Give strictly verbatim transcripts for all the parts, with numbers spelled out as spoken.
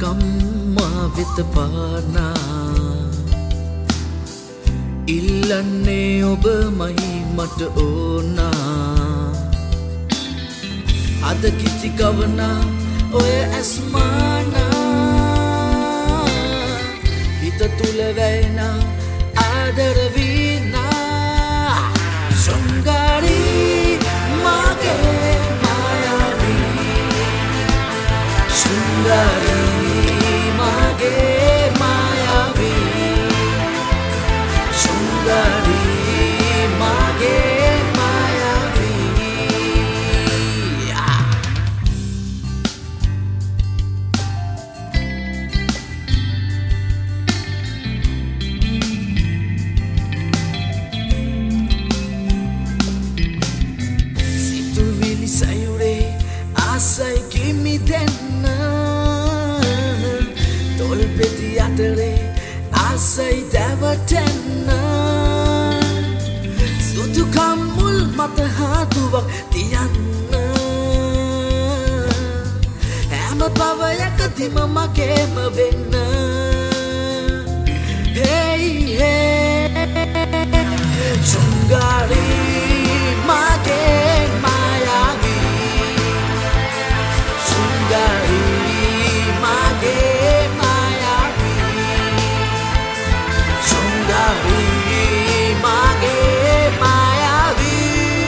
කම්මා වෙත පානා ඉල්ලන්නේ ඔබමයි මට ඕනා අද කිසි කවනා ඔය ඇස්මානා හිත තුල වැයෙනා ආදර වීනා සුංගාරී මගේ මායාවී සුංගාරී මගේ මායාවී සුංගාරී මගේ මායාවී සිතුවිලි සයුරේ ආසයි කිමි දෙන්න තොල් පෙති අතරේ ආසයි දැවටෙන්න සුදු කම්මුල් මත හාතුවක් තියන්න හැම පවයකදීම මගේම වෙන්න hey hey සුංගාරී මගේ මායාවී සුංගාරී මගේ මායාවී සුංගාරී මගේ මායාවී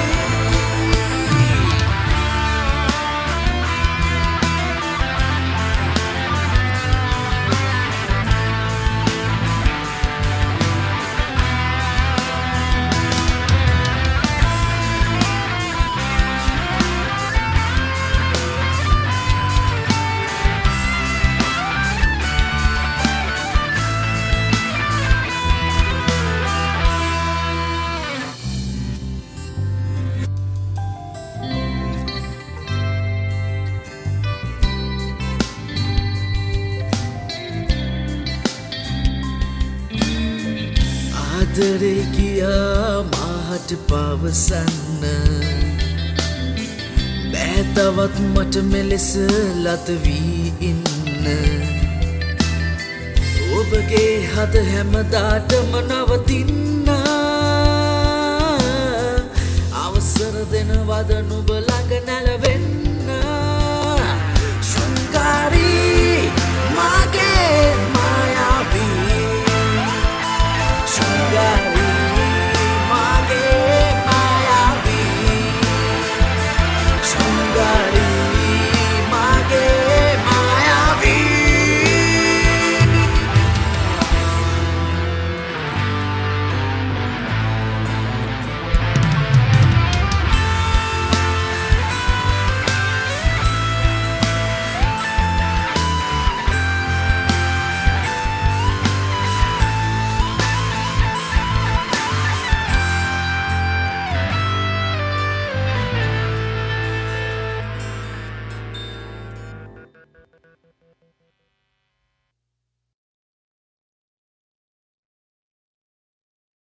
ආදරේ කියා මාහට පවසන්න බෑ තවත් මට මෙලෙස ලත වී ඉන්න ඔබගේ හද හැමදාටම නවතින්න අවසර දෙනවද නුඹලා